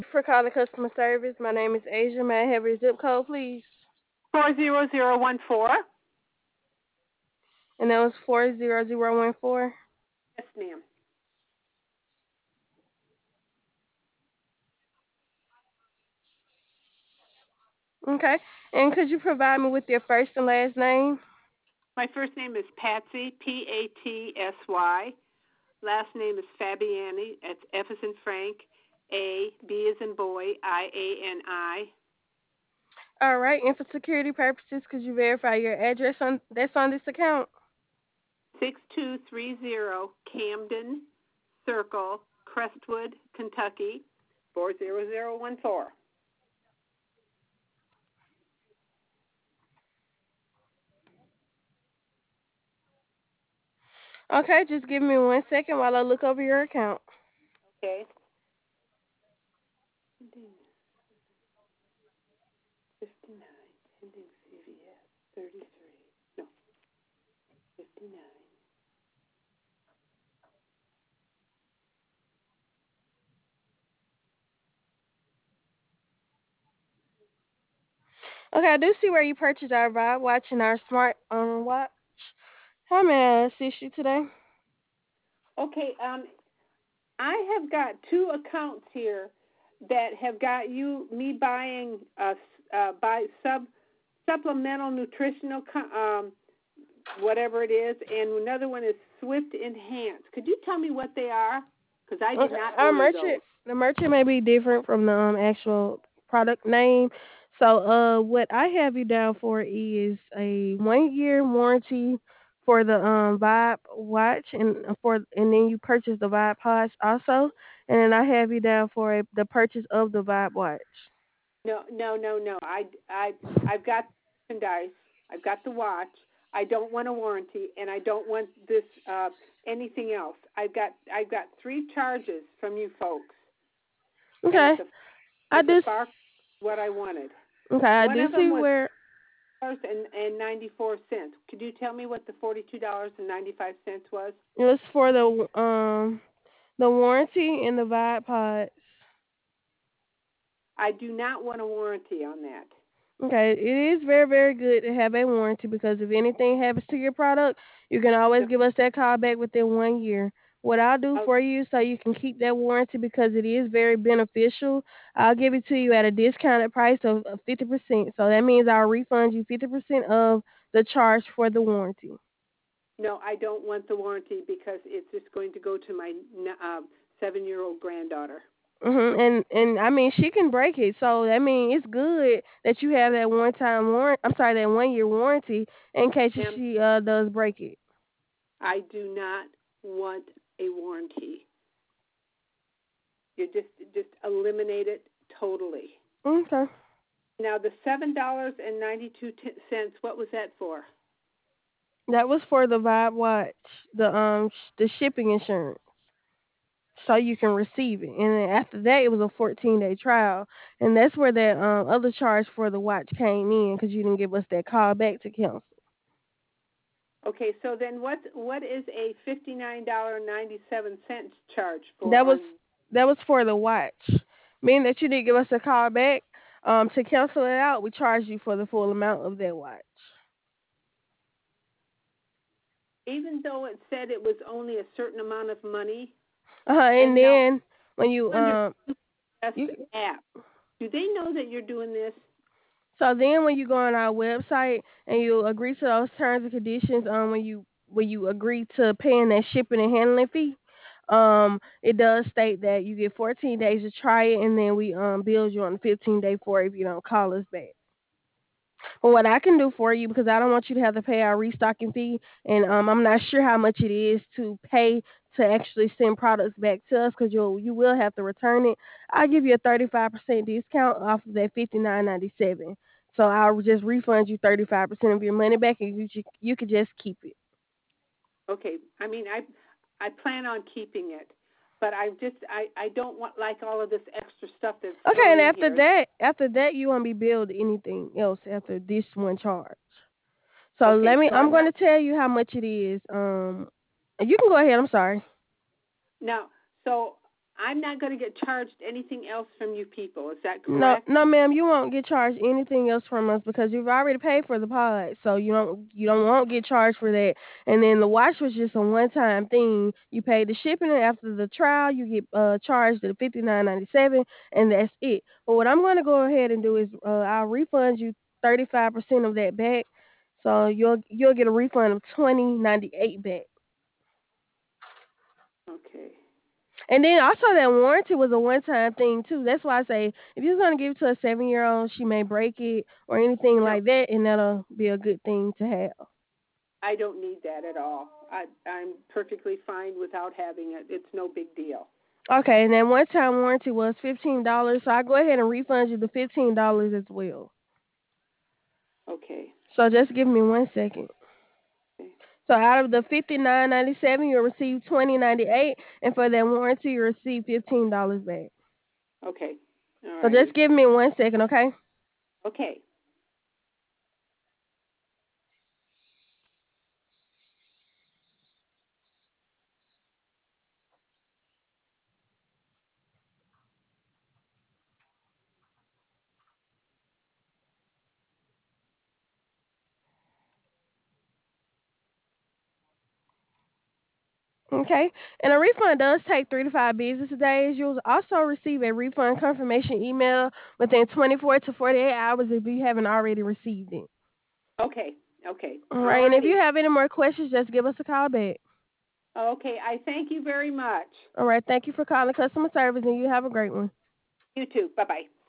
For calling customer service. My name is Asia. May I have your zip code, please? 40014. And that was 40014. Yes, ma'am. Okay. And could you provide me with your first and last name? My first name is Patsy, Patsy. Last name is Fabiani. It's F as in Frank, B as in boy, IANI. All right. And for security purposes, could you verify your address on that's on this account? 6230 Camden Circle, Crestwood, Kentucky, 40014. Okay. Just give me 1 second while I look over your account. Okay. 59, ending CVS, 33. No, 59. Okay. I do see where you purchased our Vibe watch and our smart watch. How may I assist you today? Okay, I have got two accounts here that have got me buying buy supplemental nutritional whatever it is, and another one is Swift Enhance. Could you tell me what they are? Because I did Okay, not our order those. merchant, the merchant may be different from the actual product name. So, what I have you down for is a 1 year warranty for the Vibe watch, and then you purchase the Vibe pods also, and then I have you down for the purchase of the Vibe watch. No, no, no, no. I've got merchandise. I've got the watch. I don't want a warranty, and I don't want this anything else. I've got three charges from you folks, and Okay, I it's a just far what I wanted. okay, I One do of them see was where. $4.94. Could you tell me what the $42.95 was? It was for the warranty and the Vibe pods. I do not want a warranty on that. Okay, it is very, very good to have a warranty because if anything happens to your product, you can always No. give us that call back within 1 year. What I'll do Oh, for you so you can keep that warranty because it is very beneficial, I'll give it to you at a discounted price of 50%. So that means I'll refund you 50% of the charge for the warranty. no, I don't want the warranty because it's just going to go to my 7-year-old granddaughter. And I mean she can break it, so I mean it's good that you have that one time warrant. I'm sorry, that 1 year warranty in case if Ma'am, she does break it. I do not want a warranty. You just eliminate it totally. Okay. Now the $7.92. What was that for? That was for the Vibe Watch, the shipping insurance, so you can receive it. And then after that, it was a 14-day trial, and that's where that other charge for the watch came in because you didn't give us that call back to cancel. Okay, so then what is a $59.97 charge for That was on? that was for the watch, meaning that you didn't give us a call back. To cancel it out, we charged you for the full amount of that watch. Even though it said it was only a certain amount of money, And and now then when you under that's you the app. Do they know that you're doing this? So then when you go on our website and you agree to those terms and conditions, when you agree to paying that shipping and handling fee, it does state that you get 14 days to try it, and then we bill you on the 15-day for it if you don't call us back. But what I can do for you, because I don't want you to have to pay our restocking fee, and I'm not sure how much it is to pay to actually send products back to us, because you will have to return it. I'll give you a 35% discount off of that 59.97. So I'll just refund you 35% of your money back, and you could just keep it. Okay. I mean, I plan on keeping it, but I don't want like all of this extra stuff that's Okay, thrown and in here. after that, you won't be billed anything else after this one charge. So Okay, so I'm I'm going not to tell you how much it is. You can go ahead. I'm sorry. now. So I'm not going to get charged anything else from you people. Is that No, correct? no, ma'am, you won't get charged anything else from us because you've already paid for the pod, so you don't won't get charged for that. And then the wash was just a one time thing. You paid the shipping, and after the trial, you get charged at $59.97, and that's it. But what I'm going to go ahead and do is I'll refund you 35% of that back, so you'll get a refund of $20.98 back. Okay. And then also that warranty was a one time thing too. That's why I say if you're gonna give it to a 7 year old, she may break it or anything No, like that, and that'll be a good thing to have. I don't need that at all. I'm perfectly fine without having it. It's no big deal. Okay, and then one time warranty was $15, so I go ahead and refund you the $15 as well. Okay. So just give me 1 second. Okay. So out of the $59.97, you'll receive $20.98, and for that warranty, you'll receive $15 back. Okay. All So just righty. give me 1 second, okay? Okay. Okay. And a refund does take 3 to 5 business days. You'll also receive a refund confirmation email within 24 to 48 hours if you haven't already received it. Okay. Okay. All All right. And if you righty. have any more questions, just give us a call back. Okay. I thank you very much. All right. Thank you for calling customer service, and you have a great one. You too. Bye bye.